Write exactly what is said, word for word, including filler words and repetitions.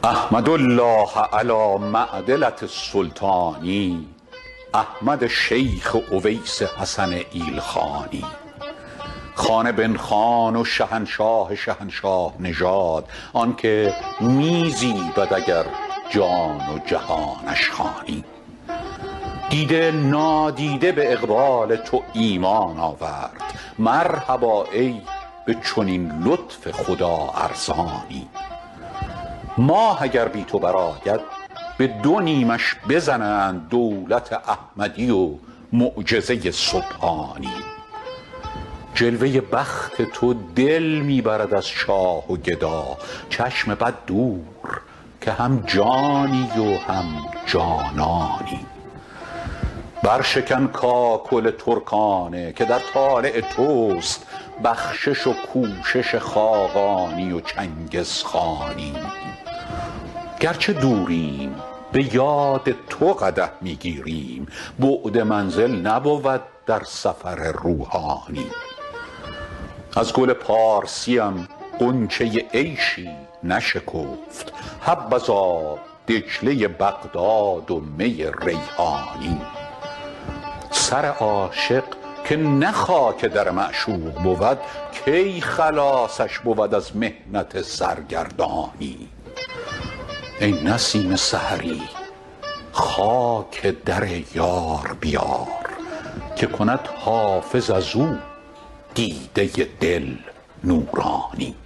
احمد الله علی معدلة السلطانی، احمد شیخ اویس حسن ایلخانی. خان بن خان و شهنشاه شهنشاه نژاد، آنکه می زیبد اگر جان و جهانش خوانی. دیده نادیده به اقبال تو ایمان آورد، مرحبا ای به چنین لطف خدا ارزانی. ماه اگر بی تو برآید به دو نیمش بزنند دولت احمدی و معجزه سبحانی. جلوه بخت تو دل می برد از شاه و گدا، چشم بد دور که هم جانی و هم جانانی. برشکن کاکل ترکانه که در طالع توست بخشش و کوشش خاقانی و چنگزخانی. گرچه دوریم به یاد تو قدح می گیریم، بعد منزل نبود در سفر روحانی. از گل پارسیم غنچه عیشی نشکفت، حبذا دجله بغداد و می ریحانی. سر عاشق که نه خاک در معشوق بود، کی خلاصش بود از محنت سرگردانی. ای نسیم سحری خاک در یار بیار، که کند حافظ از او دیده دل نورانی.